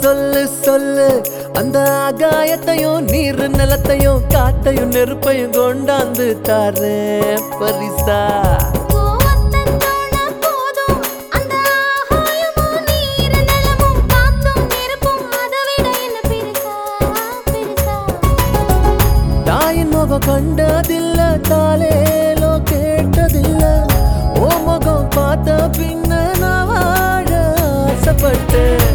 சொல்லு சொல்லு அந்த ஆகாயத்தையும் நீர் நிலத்தையும் காத்தையும் நெருப்பையும் கொண்டாந்து தாரேன் பரிசா. தாயின் முகம் கண்டதில்ல தாலேலோ கேட்டதில்ல ஓ முகம் பார்த்த பின்ன நான் வாழ ஆசைப்பட்டேன்.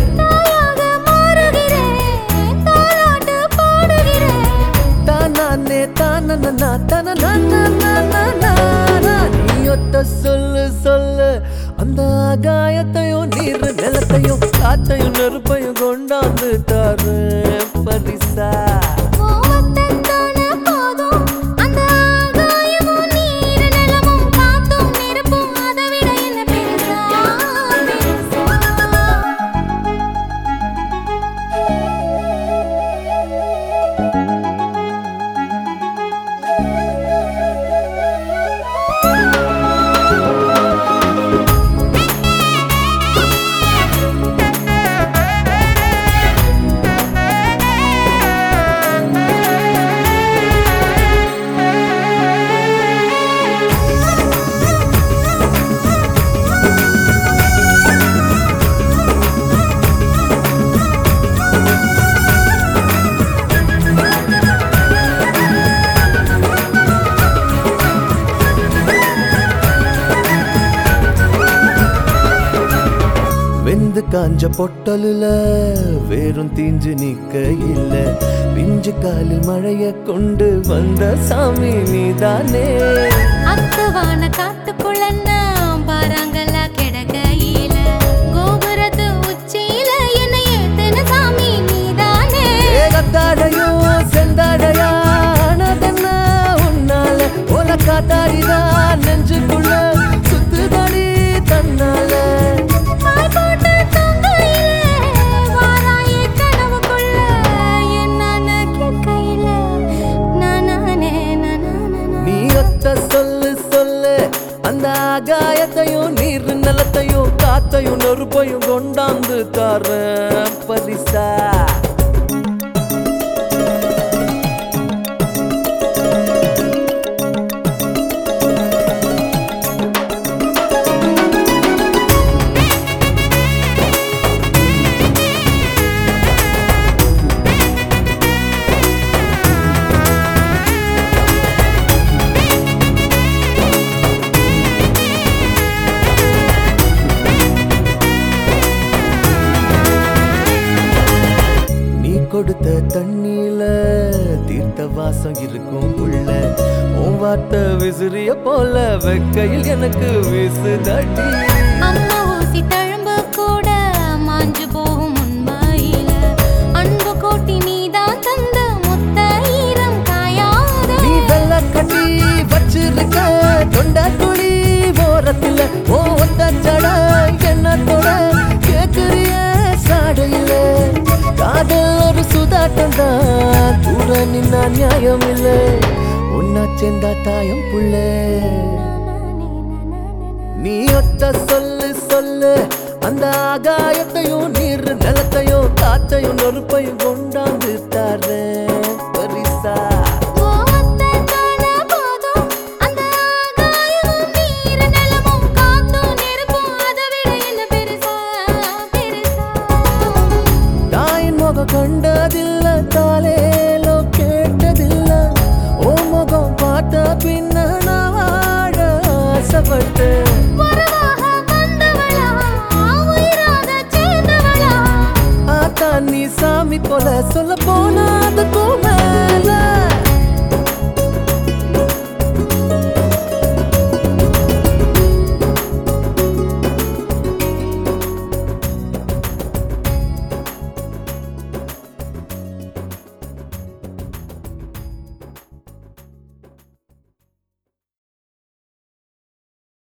தானே தானனா தனனா நீ ஒத்த சொல்லு சொல்லு அந்த ஆகாயத்தையும் நீர் நிலத்தையும் காத்தையும் நெருப்பையும் கொண்டாந்து தாரேன் பரிசா. வெந்து காஞ்ச பொட்டலுல வேறும் தீஞ்சு நிக்க இல்ல பிஞ்சு காலில் மழைய கொண்டு வந்த சாமி நீதானே. அத்துவான காட்டுக்குள்ள பாறாங்கல்ல கிடக்கையில கோபுரத்து உச்சியில என்னை ஏத்தன சாமி நீதானே. ஏகத்தாடையும் செந்தாடையானதென்ன உன்னால ஓல காத்தாடிதான் நெஞ்சுக்குள்ள சுத்துதடி தன்னால. சொல்லு சொல்லு அந்த ஆகாயத்தையும் நீர் நிலத்தையும் காத்தையும் நெருப்பையும் கொண்டாந்து தாரேன் பரிசா. கொடுத்த தண்ணியில தீர்த்த வாசம் இருக்கும் உள்ள உன் வார்த்தை விசிறிய போல வெக்கையில் எனக்கு வீசுதடி. அம்மா ஊசி தழும்பு கூட மாஞ்சு போகும் உண்மையில அன்பு கோட்டி நீதான் தந்த முத்த ஈரம் காயாத. நீ வெள்ள கட்டி வச்சிருக்க தொண்ட குழி ஓரத்துல ஓ ஒத்த ஜட என்னத்தோட கேக்குறிய சாடையில காதல் ஒரு சுதாட்டம் தான் கூட நின்னா நியாயம் இல்ல ஒன்னா சேர்ந்தா தாயம் புள்ள. நீ ஒத்த சொல்லு சொல்லு அந்த ஆகாயத்தையும் நீர் நிலத்தையும் காத்தையும் நெருப்பையும் கொண்டாந்து தாரேன் பரிசா. கண்டதில்ல தாலேலோ கேட்டதில்ல ஓ முகம் பார்த்த பின்ன நான் வாழ ஆசைப்பட்டேன். ஆத்தா நீ சாமி போல சொல்ல போனா அதுக்கும் மேல